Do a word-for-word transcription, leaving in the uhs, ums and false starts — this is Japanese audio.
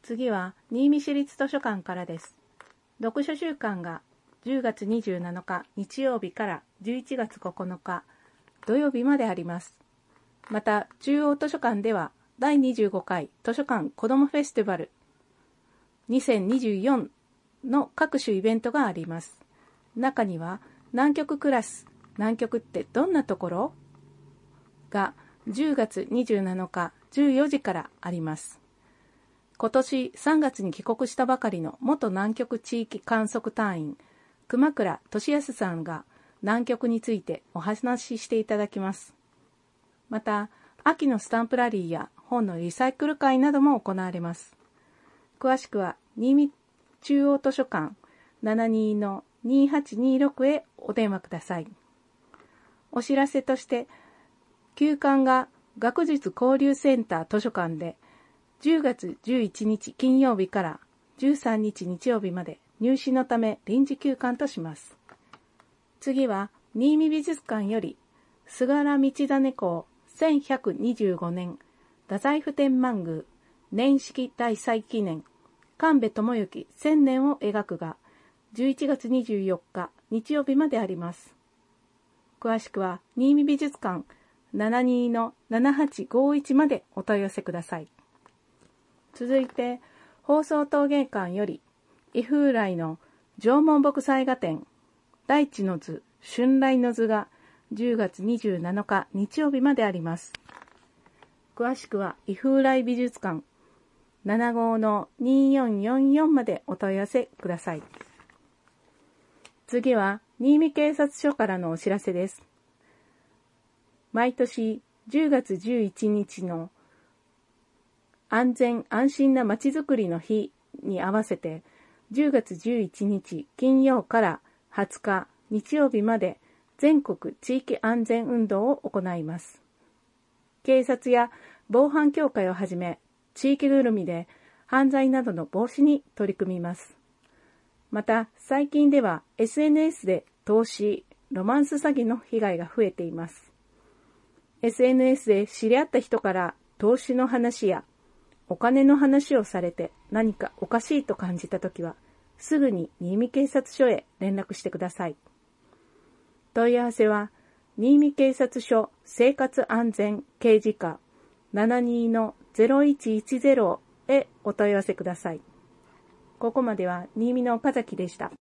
次は新見市立図書館からです。読書週間がじゅうがつにじゅうなのか日曜日からじゅういちがつここのか土曜日まであります。また中央図書館ではだいにじゅうごかい図書館子どもフェスティバルにせんにじゅうよんの各種イベントがあります。中には南極クラス、南極ってどんなところがじゅうがつにじゅうなのかじゅうよじからあります。今年さんがつに帰国したばかりの元南極地域観測隊員熊倉俊康さんが南極についてお話ししていただきます。また秋のスタンプラリーや本のリサイクル会なども行われます。詳しくは新見中央図書館 ななに のにはちにろく へお電話ください。お知らせとして休館が学術交流センター図書館でじゅうがつじゅういちにち金曜日からじゅうさんにち日曜日まで入試のため臨時休館とします。次は新見美術館より菅原道真公せんひゃくにじゅうごねん太宰府天満宮年式大祭記念神戸智之千年を描くがじゅういちがつにじゅうよっか日曜日まであります。詳しくは新見美術館 ななに のななはちごいちまでお問い合わせください。続いて放送陶芸館より伊風来の縄文木彩画展大地の図春来の図がじゅうがつにじゅうなのか日曜日まであります。詳しくは伊風来美術館 ななご のによんよんよんまでお問い合わせください。次は新見警察署からのお知らせです。毎年じゅうがつじゅういちにちの安全安心なまちづくりの日に合わせてじゅうがつじゅういちにち金曜からはつか日曜日まで全国地域安全運動を行います。警察や防犯協会をはじめ地域ぐるみで犯罪などの防止に取り組みます。また最近では エスエヌエス で投資、ロマンス詐欺の被害が増えています。エスエヌエス で知り合った人から投資の話やお金の話をされて何かおかしいと感じたときはすぐに新見警察署へ連絡してください。問い合わせは新見警察署生活安全刑事課 ななに のゼロいちいちゼロへお問い合わせください。ここまでは新見の岡崎でした。